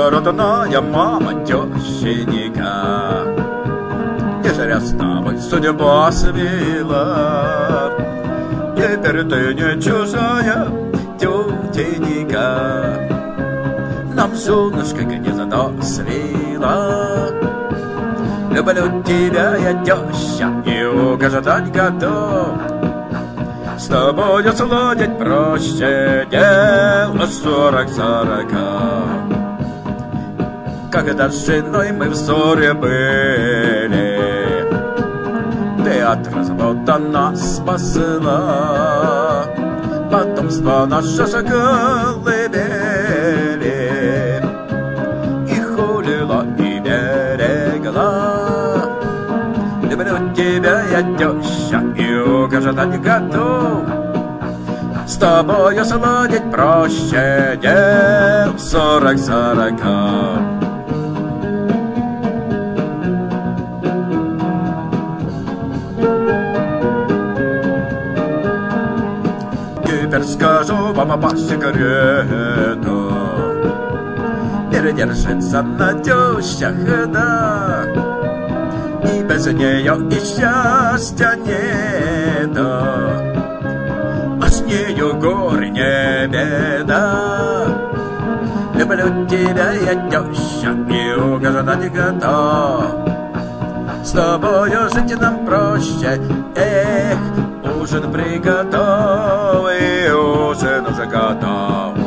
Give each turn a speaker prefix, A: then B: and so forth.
A: родная мама, тещенька, не зря с тобой судьба свела. Теперь ты не чужая, тетенька, нам солнышко гнездо свела. Люблю тебя, я теща, и угождать готов. С тобою сладить проще дело 40-40. Когда с женой мы в ссоре были, ты от развода нас спасла. Потомство наше заколыбели и хулила, и берегла. Люблю тебя, я теща, и угождать готов. С тобою сладить проще дел 40-40. Теперь скажу вам по секрету, передержится на тещах, да, и без нее и счастья нету, а с нею горе не беда. Люблю тебя, я теща, и угождать готов. С тобою жить нам проще, эх, ужин приготов, и ужин уже готов.